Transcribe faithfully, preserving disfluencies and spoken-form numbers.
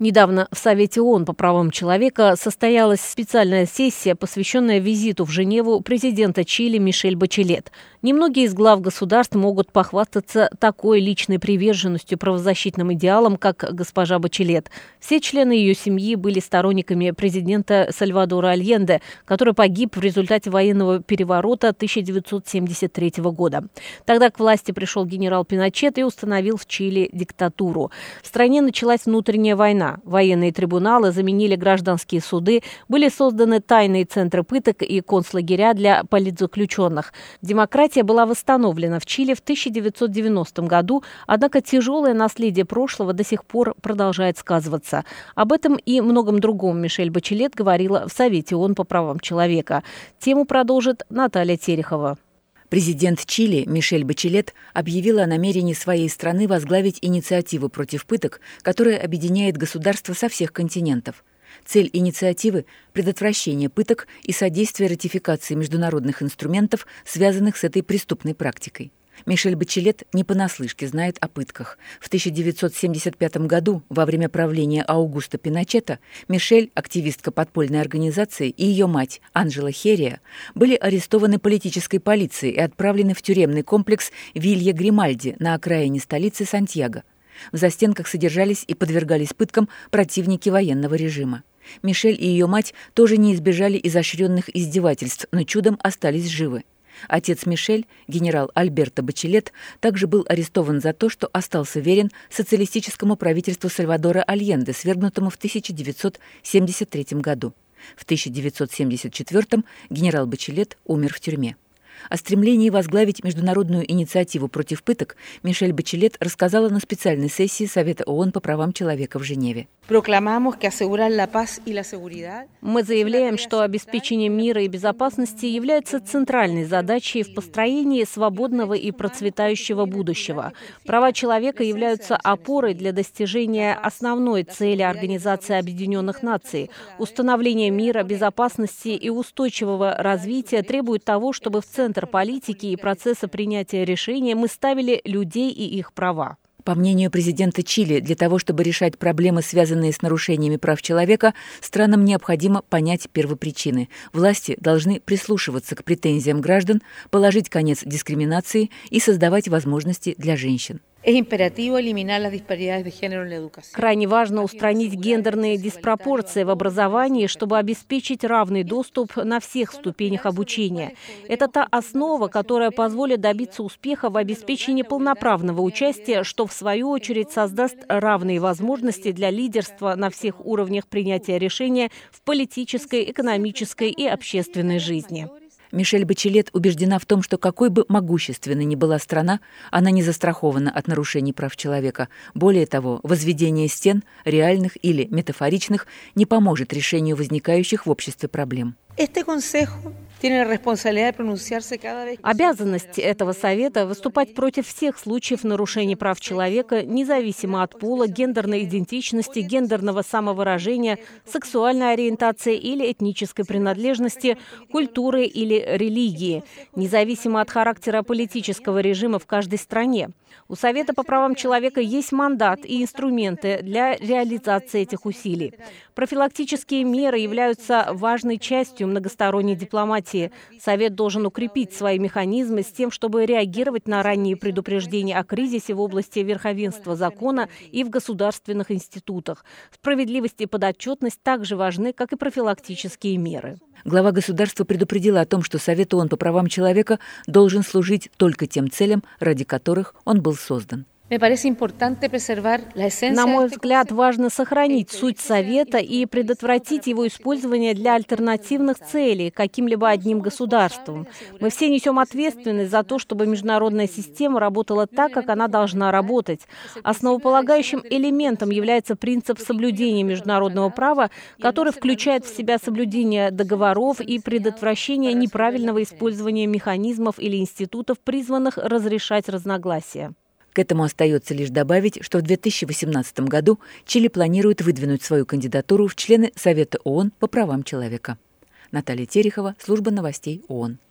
Недавно в Совете ООН по правам человека состоялась специальная сессия, посвященная визиту в Женеву президента Чили Мишель Бачелет. Немногие из глав государств могут похвастаться такой личной приверженностью правозащитным идеалам, как госпожа Бачелет. Все члены ее семьи были сторонниками президента Сальвадора Альенде, который погиб в результате военного переворота тысяча девятьсот семьдесят третьего года. Тогда к власти пришел генерал Пиночет и установил в Чили диктатуру. В стране началась внутренняя война. Военные трибуналы заменили гражданские суды, были созданы тайные центры пыток и концлагеря для политзаключенных. Демократия была восстановлена в Чили в тысяча девятьсот девяностом году, однако тяжелое наследие прошлого до сих пор продолжает сказываться. Об этом и многом другом Мишель Бачелет говорила в Совете ООН по правам человека. Тему продолжит Наталья Терехова. Президент Чили Мишель Бачелет объявила о намерении своей страны возглавить инициативу против пыток, которая объединяет государства со всех континентов. Цель инициативы – предотвращение пыток и содействие ратификации международных инструментов, связанных с этой преступной практикой. Мишель Бачелет не понаслышке знает о пытках. В тысяча девятьсот семьдесят пятом году, во время правления Аугусто Пиночета, Мишель, активистка подпольной организации, и ее мать Анжела Херия были арестованы политической полицией и отправлены в тюремный комплекс Вилья Гримальди на окраине столицы Сантьяго. В застенках содержались и подвергались пыткам противники военного режима. Мишель и ее мать тоже не избежали изощренных издевательств, но чудом остались живы. Отец Мишель, генерал Альберто Бачелет, также был арестован за то, что остался верен социалистическому правительству Сальвадора Альенде, свергнутому в тысяча девятьсот семьдесят третьем году. В тысяча девятьсот семьдесят четвёртом генерал Бачелет умер в тюрьме. О стремлении возглавить международную инициативу против пыток Мишель Бачелет рассказала на специальной сессии Совета ООН по правам человека в Женеве. Мы заявляем, что обеспечение мира и безопасности является центральной задачей в построении свободного и процветающего будущего. Права человека являются опорой для достижения основной цели Организации Объединенных Наций. Установление мира, безопасности и устойчивого развития требует того, чтобы в центре центр политики и процесса принятия решений мы ставили людей и их права. По мнению президента Чили, для того, чтобы решать проблемы, связанные с нарушениями прав человека, странам необходимо понять первопричины. Власти должны прислушиваться к претензиям граждан, положить конец дискриминации и создавать возможности для женщин. Крайне важно устранить гендерные диспропорции в образовании, чтобы обеспечить равный доступ на всех ступенях обучения. Это та основа, которая позволит добиться успеха в обеспечении полноправного участия, что в свою очередь создаст равные возможности для лидерства на всех уровнях принятия решения в политической, экономической и общественной жизни. Мишель Бачелет убеждена в том, что какой бы могущественной ни была страна, она не застрахована от нарушений прав человека. Более того, возведение стен, реальных или метафоричных, не поможет решению возникающих в обществе проблем. Обязанность этого совета – выступать против всех случаев нарушений прав человека, независимо от пола, гендерной идентичности, гендерного самовыражения, сексуальной ориентации или этнической принадлежности, культуры или религии, независимо от характера политического режима в каждой стране. У Совета по правам человека есть мандат и инструменты для реализации этих усилий. Профилактические меры являются важной частью многосторонней дипломатии. Совет должен укрепить свои механизмы с тем, чтобы реагировать на ранние предупреждения о кризисе в области верховенства закона и в государственных институтах. Справедливость и подотчетность также важны, как и профилактические меры. Глава государства предупредила о том, что Совет ООН по правам человека должен служить только тем целям, ради которых он был создан. На мой взгляд, важно сохранить суть Совета и предотвратить его использование для альтернативных целей каким-либо одним государством. Мы все несем ответственность за то, чтобы международная система работала так, как она должна работать. Основополагающим элементом является принцип соблюдения международного права, который включает в себя соблюдение договоров и предотвращение неправильного использования механизмов или институтов, призванных разрешать разногласия. К этому остается лишь добавить, что в две тысячи восемнадцатом году Чили планирует выдвинуть свою кандидатуру в члены Совета ООН по правам человека. Наталья Терехова, служба новостей ООН.